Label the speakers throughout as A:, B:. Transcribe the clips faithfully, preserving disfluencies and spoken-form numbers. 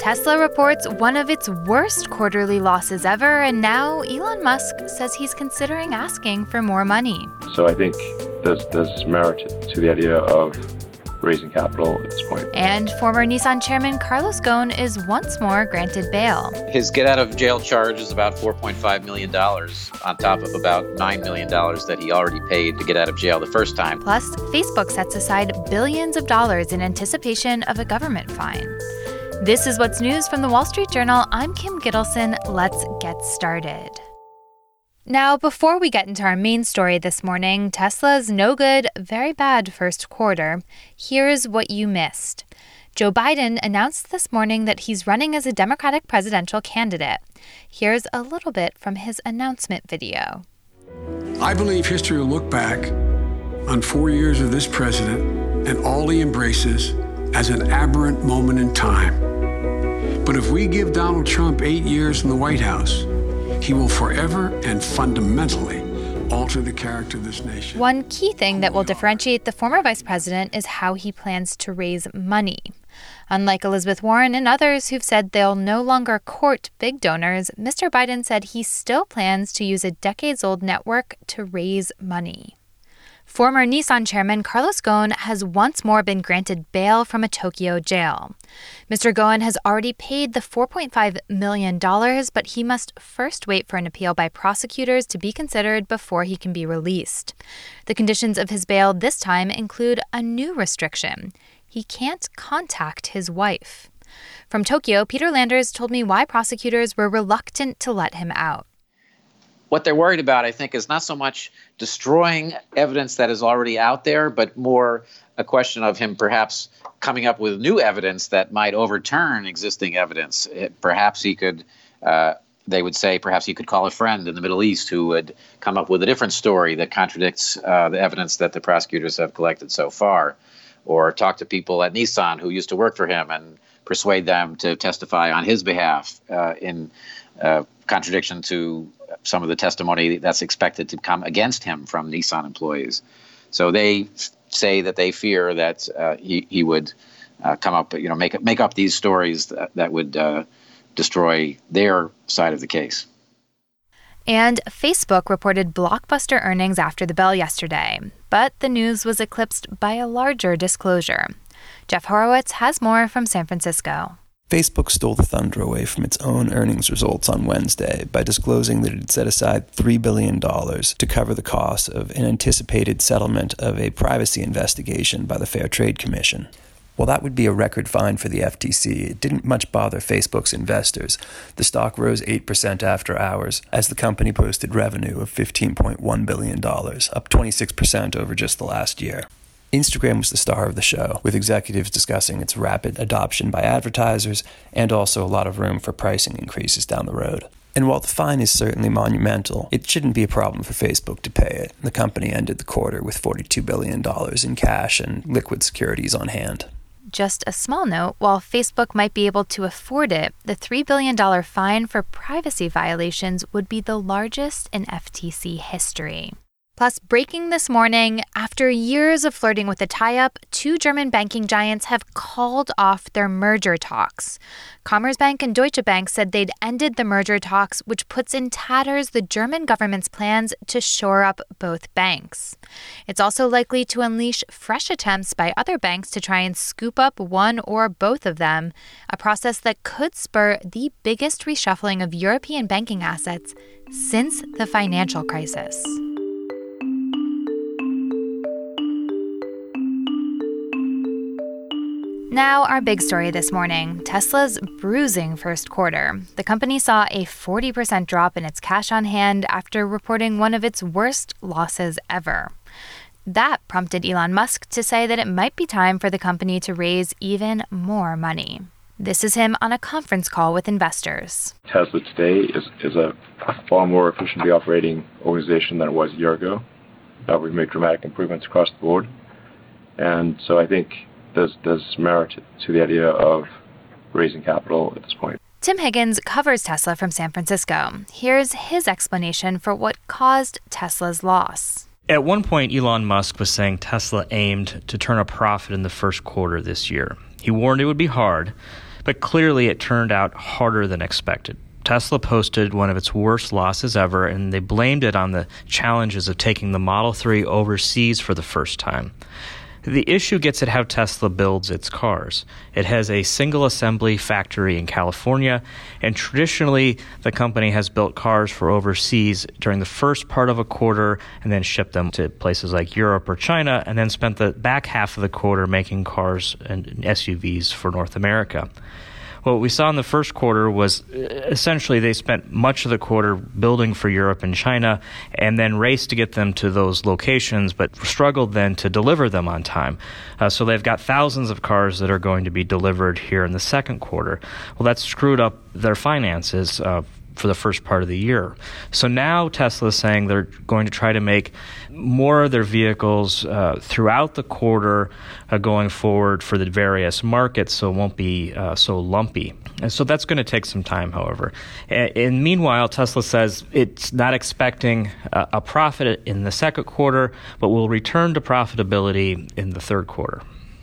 A: Tesla reports one of its worst quarterly losses ever, and now Elon Musk says he's considering asking for more money.
B: So I think there's, there's merit to the idea of raising capital at this point.
A: And former Nissan chairman Carlos Ghosn is once more granted bail.
C: His get-out-of-jail charge is about four point five million dollars on top of about nine million dollars that he already paid to get out of jail the first time.
A: Plus, Facebook sets aside billions of dollars in anticipation of a government fine. This is What's News from The Wall Street Journal. I'm Kim Gittleson. Let's get started. Now, before we get into our main story this morning, Tesla's no good, very bad first quarter, here's what you missed. Joe Biden announced this morning that he's running as a Democratic presidential candidate. Here's a little bit from his announcement video.
D: I believe history will look back on four years of this president and all he embraces as an aberrant moment in time. But if we give Donald Trump eight years in the White House, he will forever and fundamentally alter the character of this nation.
A: One key thing that will differentiate the former vice president is how he plans to raise money. Unlike Elizabeth Warren and others who've said they'll no longer court big donors, Mister Biden said he still plans to use a decades-old network to raise money. Former Nissan chairman Carlos Ghosn has once more been granted bail from a Tokyo jail. Mister Ghosn has already paid the four point five million dollars, but he must first wait for an appeal by prosecutors to be considered before he can be released. The conditions of his bail this time include a new restriction. He can't contact his wife. From Tokyo, Peter Landers told me why prosecutors were reluctant to let him out.
C: What they're worried about, I think, is not so much destroying evidence that is already out there, but more a question of him perhaps coming up with new evidence that might overturn existing evidence. It, perhaps he could, uh, they would say, perhaps he could call a friend in the Middle East who would come up with a different story that contradicts uh, the evidence that the prosecutors have collected so far, or talk to people at Nissan who used to work for him and persuade them to testify on his behalf uh, in uh, contradiction to some of the testimony that's expected to come against him from Nissan employees. So they say that they fear that uh, he, he would uh, come up, you know, make make up these stories that, that would uh, destroy their side of the case.
A: And Facebook reported blockbuster earnings after the bell yesterday, but the news was eclipsed by a larger disclosure. Jeff Horowitz has more from San Francisco.
E: Facebook stole the thunder away from its own earnings results on Wednesday by disclosing that it had set aside three billion dollars to cover the cost of an anticipated settlement of a privacy investigation by the Fair Trade Commission. While that would be a record fine for the F T C, it didn't much bother Facebook's investors. The stock rose eight percent after hours as the company posted revenue of fifteen point one billion dollars, up twenty-six percent over just the last year. Instagram was the star of the show, with executives discussing its rapid adoption by advertisers and also a lot of room for pricing increases down the road. And while the fine is certainly monumental, it shouldn't be a problem for Facebook to pay it. The company ended the quarter with forty-two billion dollars in cash and liquid securities on hand.
A: Just a small note, while Facebook might be able to afford it, the three billion dollars fine for privacy violations would be the largest in F T C history. Plus, breaking this morning, after years of flirting with a tie-up, two German banking giants have called off their merger talks. Commerzbank and Deutsche Bank said they'd ended the merger talks, which puts in tatters the German government's plans to shore up both banks. It's also likely to unleash fresh attempts by other banks to try and scoop up one or both of them, a process that could spur the biggest reshuffling of European banking assets since the financial crisis. Now, our big story this morning, Tesla's bruising first quarter. The company saw a forty percent drop in its cash on hand after reporting one of its worst losses ever. That prompted Elon Musk to say that it might be time for the company to raise even more money. This is him on a conference call with investors.
B: Tesla today is, is a far more efficiently operating organization than it was a year ago. Uh, we've made dramatic improvements across the board. And so I think There's, there's merit to the idea of raising capital at this point.
A: Tim Higgins covers Tesla from San Francisco. Here's his explanation for what caused Tesla's loss.
F: At one point, Elon Musk was saying Tesla aimed to turn a profit in the first quarter this year. He warned it would be hard, but clearly it turned out harder than expected. Tesla posted one of its worst losses ever, and they blamed it on the challenges of taking the Model three overseas for the first time. The issue gets at how Tesla builds its cars. It has a single assembly factory in California, and traditionally the company has built cars for overseas during the first part of a quarter and then shipped them to places like Europe or China, and then spent the back half of the quarter making cars and S U Vs for North America. What we saw in the first quarter was essentially they spent much of the quarter building for Europe and China and then raced to get them to those locations, but struggled then to deliver them on time. Uh, so they've got thousands of cars that are going to be delivered here in the second quarter. Well, that screwed up their finances uh, for the first part of the year. So now Tesla is saying they're going to try to make more of their vehicles uh, throughout the quarter uh, going forward for the various markets, so it won't be uh, so lumpy. And so that's going to take some time, however. And, and meanwhile, Tesla says it's not expecting a, a profit in the second quarter, but will return to profitability in the third quarter.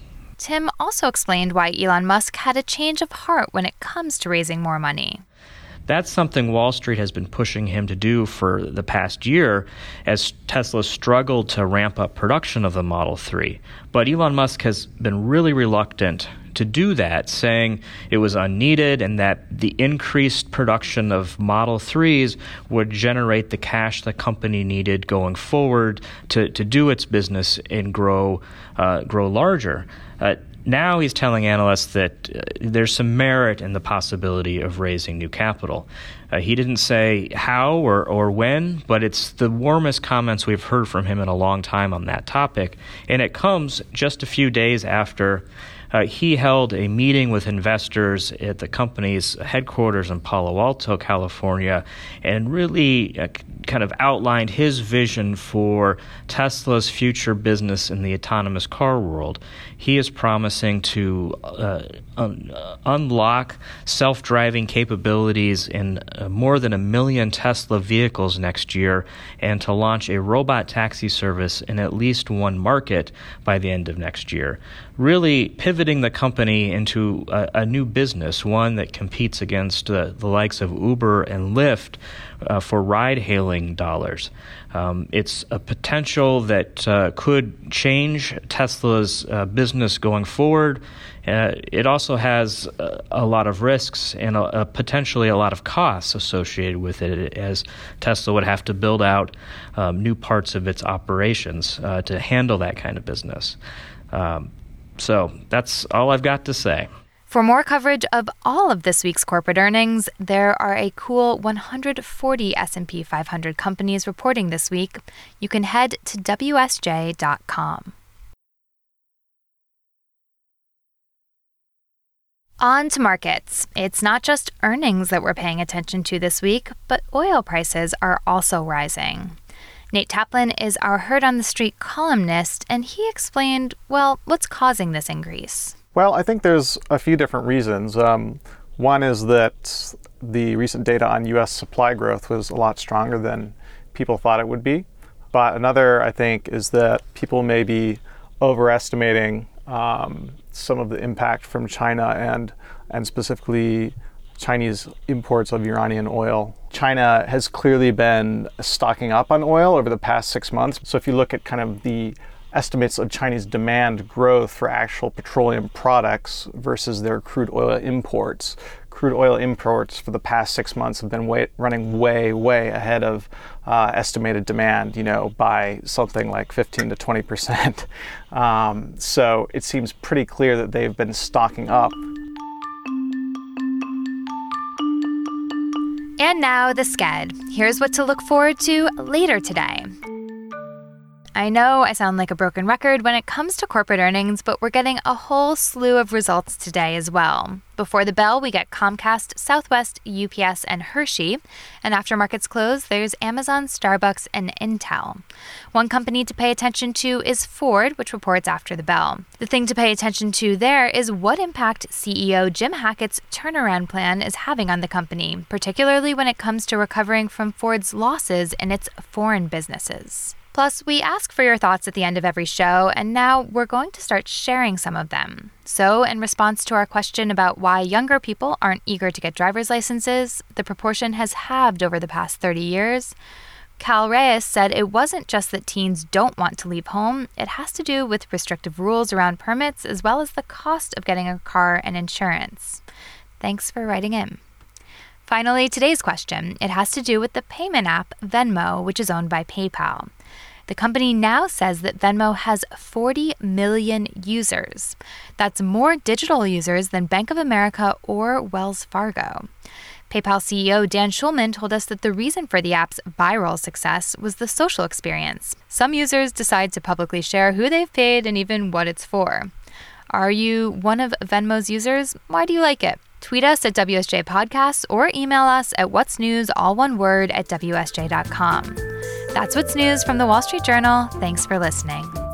A: Tim also explained why Elon Musk had a change of heart when it comes to raising more money.
F: That's something Wall Street has been pushing him to do for the past year as Tesla struggled to ramp up production of the Model three. But Elon Musk has been really reluctant to do that, saying it was unneeded and that the increased production of Model threes would generate the cash the company needed going forward to, to do its business and grow, uh, grow larger. Uh, Now he's telling analysts that uh, there's some merit in the possibility of raising new capital. Uh, he didn't say how or, or when, but it's the warmest comments we've heard from him in a long time on that topic. And it comes just a few days after uh, he held a meeting with investors at the company's headquarters in Palo Alto, California, and really uh, kind of outlined his vision for Tesla's future business in the autonomous car world. He is promising to uh, un- unlock self-driving capabilities in uh, more than a million Tesla vehicles next year and to launch a robot taxi service in at least one market by the end of next year, really pivoting the company into a, a new business, one that competes against uh, the likes of Uber and Lyft uh, for ride-hailing dollars. Um, it's a potential that uh, could change Tesla's uh, business going forward. Uh, it also has a, a lot of risks and a, a potentially a lot of costs associated with it, as Tesla would have to build out um, new parts of its operations uh, to handle that kind of business. Um, so that's all I've got to say.
A: For more coverage of all of this week's corporate earnings, there are a cool one hundred forty S and P five hundred companies reporting this week. You can head to W S J dot com. On to markets. It's not just earnings that we're paying attention to this week, but oil prices are also rising. Nate Taplin is our Heard on the Street columnist, and he explained, well, what's causing this increase.
G: Well, I think there's a few different reasons. Um, one is that the recent data on U S supply growth was a lot stronger than people thought it would be. But another, I think, is that people may be overestimating um, some of the impact from China and and specifically Chinese imports of Iranian oil. China has clearly been stocking up on oil over the past six months. So if you look at kind of the estimates of Chinese demand growth for actual petroleum products versus their crude oil imports, crude oil imports for the past six months have been way, running way, way ahead of uh, estimated demand, you know, by something like fifteen to twenty percent. Um, so it seems pretty clear that they've been stocking up.
A: And now the Sked. Here's what to look forward to later today. I know I sound like a broken record when it comes to corporate earnings, but we're getting a whole slew of results today as well. Before the bell, we get Comcast, Southwest, U P S, and Hershey. And after markets close, there's Amazon, Starbucks, and Intel. One company to pay attention to is Ford, which reports after the bell. The thing to pay attention to there is what impact C E O Jim Hackett's turnaround plan is having on the company, particularly when it comes to recovering from Ford's losses in its foreign businesses. Plus, we ask for your thoughts at the end of every show, and now we're going to start sharing some of them. So, in response to our question about why younger people aren't eager to get driver's licenses, the proportion has halved over the past thirty years. Cal Reyes said it wasn't just that teens don't want to leave home, it has to do with restrictive rules around permits as well as the cost of getting a car and insurance. Thanks for writing in. Finally, today's question. It has to do with the payment app Venmo, which is owned by PayPal. The company now says that Venmo has forty million users. That's more digital users than Bank of America or Wells Fargo. PayPal C E O Dan Schulman told us that the reason for the app's viral success was the social experience. Some users decide to publicly share who they've paid and even what it's for. Are you one of Venmo's users? Why do you like it? Tweet us at W S J Podcasts or email us at what's news, all one word, at W S J dot com. That's What's News from the Wall Street Journal. Thanks for listening.